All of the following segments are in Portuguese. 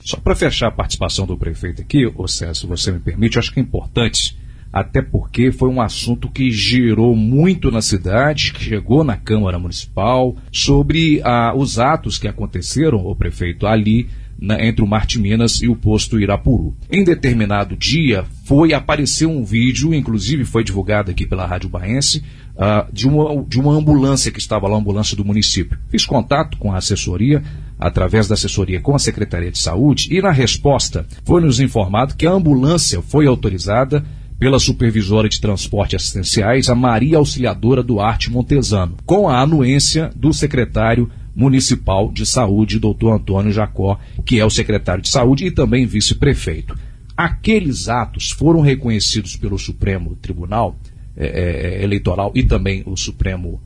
Só para fechar a participação do prefeito aqui, ô César, se você me permite, eu acho que é importante, até porque foi um assunto que girou muito na cidade, que chegou na Câmara Municipal, sobre os atos que aconteceram, ô prefeito, ali entre o Marte Minas e o posto Irapuru. Em determinado dia, apareceu um vídeo, inclusive foi divulgado aqui pela Rádio Baense, de uma ambulância que estava lá, a ambulância do município. Fiz contato com a assessoria, através da assessoria com a Secretaria de Saúde, e na resposta foi nos informado que a ambulância foi autorizada pela supervisora de transporte assistenciais, a Maria Auxiliadora Duarte Montesano, com a anuência do secretário municipal de saúde, doutor Antônio Jacó, que é o secretário de saúde e também vice-prefeito. Aqueles atos foram reconhecidos pelo Supremo Tribunal Eleitoral e também o Supremo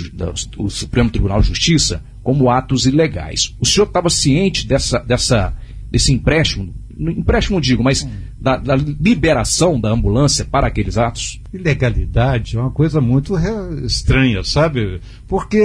Tribunal de Justiça como atos ilegais. O senhor estava ciente desse empréstimo, digo, mas da liberação da ambulância para aqueles atos? Ilegalidade é uma coisa muito estranha, sabe? Porque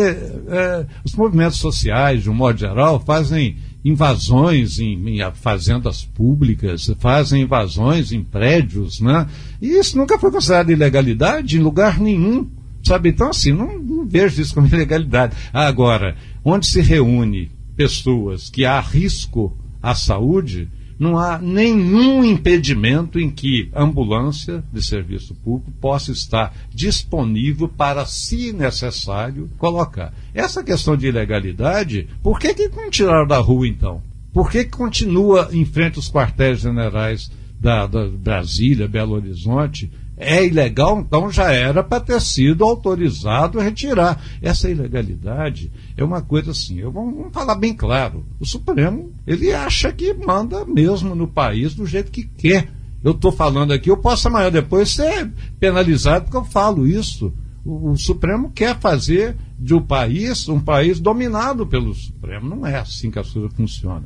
os movimentos sociais, de um modo geral, fazem invasões em fazendas públicas, fazem invasões em prédios, né? E isso nunca foi considerado ilegalidade em lugar nenhum, sabe? Então, assim, não vejo isso como ilegalidade. Agora, onde se reúne pessoas que há risco à saúde, não há nenhum impedimento em que a ambulância de serviço público possa estar disponível para, se necessário, colocar. Essa questão de ilegalidade, por que não tiraram da rua, então? Por que continua em frente aos quartéis generais da Brasília, Belo Horizonte? É ilegal, então já era para ter sido autorizado a retirar. Essa ilegalidade é uma coisa assim, vamos falar bem claro, o Supremo, ele acha que manda mesmo no país do jeito que quer. Eu estou falando aqui, eu posso amanhã depois ser penalizado porque eu falo isso. O Supremo quer fazer de um país dominado pelo Supremo. Não é assim que a coisa funciona.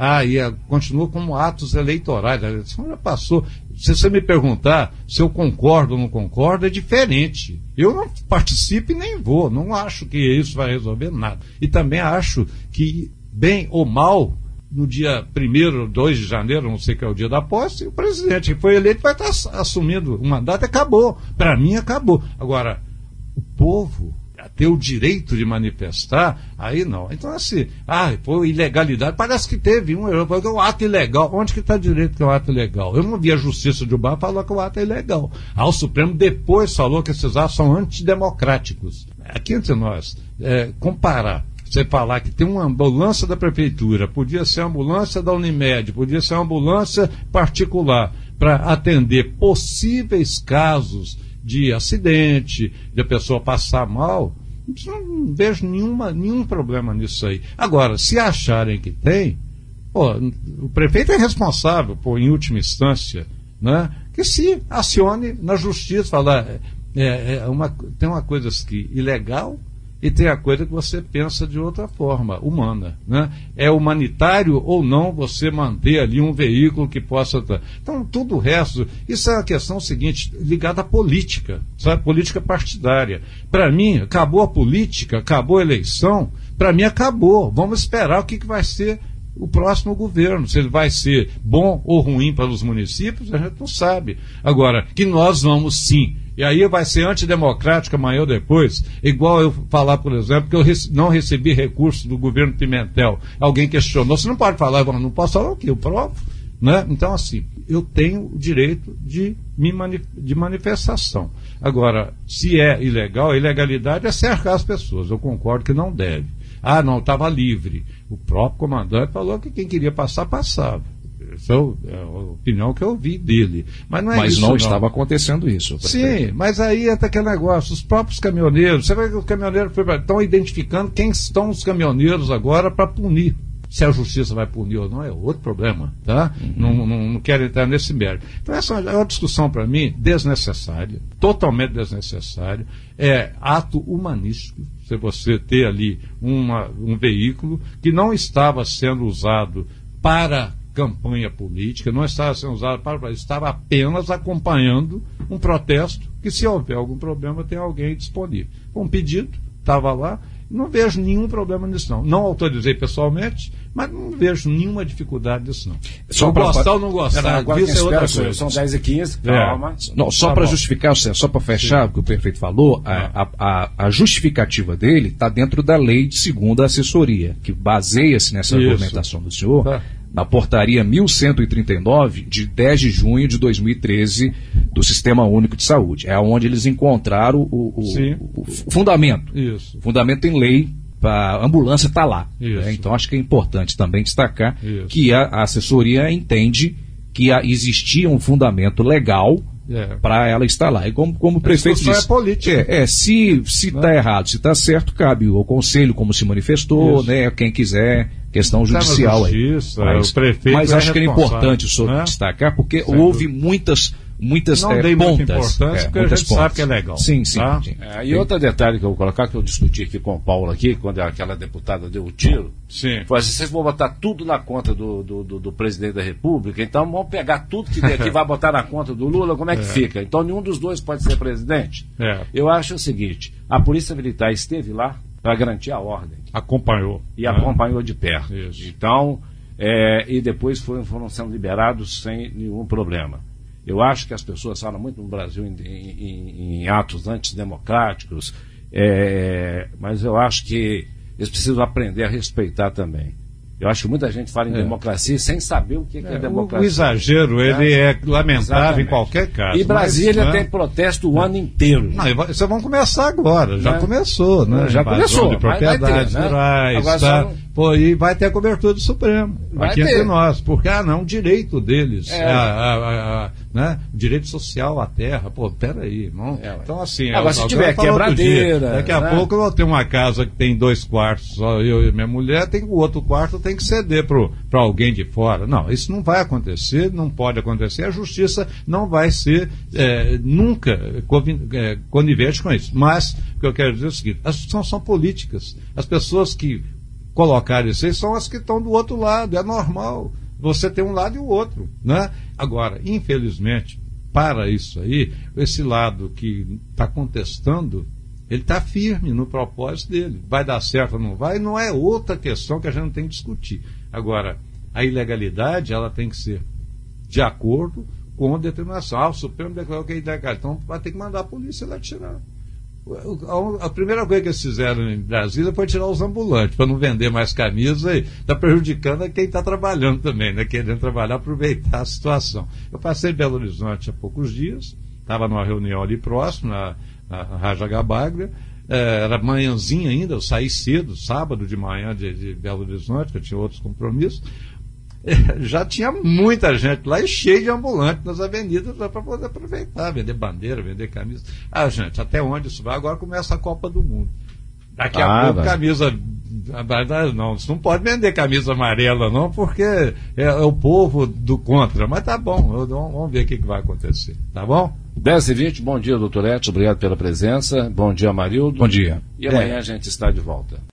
Continua como atos eleitorais. A eleição já passou. Se você me perguntar se eu concordo ou não concordo, é diferente. Eu não participo e nem vou. Não acho que isso vai resolver nada. E também acho que, bem ou mal, no dia 1º, 2 de janeiro, não sei que é o dia da posse, o presidente que foi eleito vai estar assumindo o mandato. Acabou. Para mim, acabou. Agora, o povo ter o direito de manifestar, aí não. Então, assim, foi ilegalidade. Parece que teve um ato ilegal. Onde que está direito que é um ato ilegal? Eu não vi a Justiça de Ubá falar que o ato é ilegal. O Supremo depois falou que esses atos são antidemocráticos. Aqui entre nós, comparar, você falar que tem uma ambulância da prefeitura, podia ser a ambulância da Unimed, podia ser uma ambulância particular, para atender possíveis casos de acidente, de a pessoa passar mal, não vejo nenhum problema nisso aí. Agora, se acharem que tem, o prefeito é responsável, em última instância, né, que se acione na justiça, falar, tem uma coisa que ilegal e tem a coisa que você pensa de outra forma, humana, né? É humanitário ou não você manter ali um veículo que possa... Então, tudo o resto, isso é uma questão seguinte, ligada à política, sabe? Política partidária. Para mim, acabou a política, acabou a eleição, para mim acabou. Vamos esperar o que vai ser o próximo governo, se ele vai ser bom ou ruim para os municípios, a gente não sabe. Agora, que nós vamos sim, e aí vai ser antidemocrático amanhã ou depois, igual eu falar, por exemplo, que eu não recebi recurso do governo Pimentel. Alguém questionou, você não pode falar, eu não posso falar o quê? Eu provo, né? Então, assim, eu tenho o direito de manifestação. Agora, se é ilegal, a ilegalidade é cercar as pessoas, eu concordo que não deve. Não, estava livre. O próprio comandante falou que quem queria passar, passava. Essa é a opinião que eu ouvi dele. Mas não estava acontecendo isso. Sim, mas aí entra aquele negócio, os próprios caminhoneiros, você vê que os caminhoneiros estão identificando quem estão os caminhoneiros agora para punir. Se a justiça vai punir ou não é outro problema, tá? Não quero entrar nesse mérito. Então essa é uma discussão para mim desnecessária, totalmente desnecessária, é ato humanístico, se você ter ali um veículo que não estava sendo usado para campanha política, não estava sendo usado estava apenas acompanhando um protesto que, se houver algum problema, tem alguém disponível. Um pedido, estava lá, não vejo nenhum problema nisso não. Não autorizei pessoalmente, Mas não vejo nenhuma dificuldade disso, não. Só para gostar ou não gostar, agora isso é outra coisa. São 10h15, calma. Não, só para justificar, só para fechar o que o prefeito falou, a justificativa dele está dentro da lei de segunda assessoria, que baseia-se nessa argumentação do senhor, na portaria 1139, de 10 de junho de 2013, do Sistema Único de Saúde. É onde eles encontraram o fundamento. Isso. O fundamento em lei. A ambulância está lá. Né? Então acho que é importante também destacar que a assessoria entende que existia um fundamento legal para ela estar lá. E como o prefeito disse, é política. Se está errado, se está certo, cabe ao conselho, como se manifestou, né, quem quiser, questão judicial justiça, aí. O prefeito mas acho que é importante destacar, porque houve muitas não dei pontas. Muita importância, porque a gente sabe que é legal. Sim. Tá? E outro detalhe que eu vou colocar, que eu discuti aqui com o Paulo, quando aquela deputada deu o tiro, foi assim: vocês vão botar tudo na conta do presidente da República, então vamos pegar tudo que tem aqui, vai botar na conta do Lula, como é que fica? Então nenhum dos dois pode ser presidente. Eu acho o seguinte: a Polícia Militar esteve lá para garantir a ordem. Acompanhou. E acompanhou de perto. Isso. Então, e depois foram sendo liberados sem nenhum problema. Eu acho que as pessoas falam muito no Brasil em atos antidemocráticos, mas eu acho que eles precisam aprender a respeitar também. Eu acho que muita gente fala em democracia sem saber o que é democracia. O exagero, ele é lamentável em qualquer caso. E Brasília tem protesto o ano inteiro. Não, vocês vão começar agora, já começou, né? Já começou. De propriedades rurais, tá? E vai ter a cobertura do Supremo, aqui entre nós, porque não, um direito deles, né? Direito social à terra, peraí, não? Então assim, agora se tiver quebradeira, daqui a pouco eu vou ter uma casa que tem 2 quartos, só eu e minha mulher, tem o outro quarto tem que ceder para alguém de fora. Não, isso não vai acontecer, não pode acontecer, a justiça não vai ser nunca conivente com isso. Mas o que eu quero dizer é o seguinte: as discussões são políticas, as pessoas que colocar isso aí são as que estão do outro lado, é normal. Você tem um lado e o outro, né? Agora, infelizmente, para isso aí, esse lado que está contestando, ele está firme no propósito dele. Vai dar certo ou não vai? Não é outra questão que a gente não tem que discutir. Agora, a ilegalidade, ela tem que ser de acordo com a determinação. O Supremo declarou que é ilegal, então vai ter que mandar a polícia lá tirar. A primeira coisa que eles fizeram em Brasília foi tirar os ambulantes, para não vender mais camisa, e está prejudicando a quem está trabalhando também, né? Querendo trabalhar, aproveitar a situação. Eu passei em Belo Horizonte há poucos dias, estava numa reunião ali próximo, na Raja Gabaglia, era manhãzinha ainda, eu saí cedo, sábado de manhã de Belo Horizonte, que eu tinha outros compromissos. Já tinha muita gente lá e cheio de ambulante nas avenidas para poder aproveitar, vender bandeira, vender camisa. Gente, até onde isso vai? Agora começa a Copa do Mundo. Daqui a pouco camisa... Não, você não pode vender camisa amarela não, porque é o povo do contra. Mas tá bom, vamos ver o que vai acontecer. Tá bom? 10h20, bom dia, doutor Edson, obrigado pela presença. Bom dia, Amarildo. Bom dia. E amanhã a gente está de volta.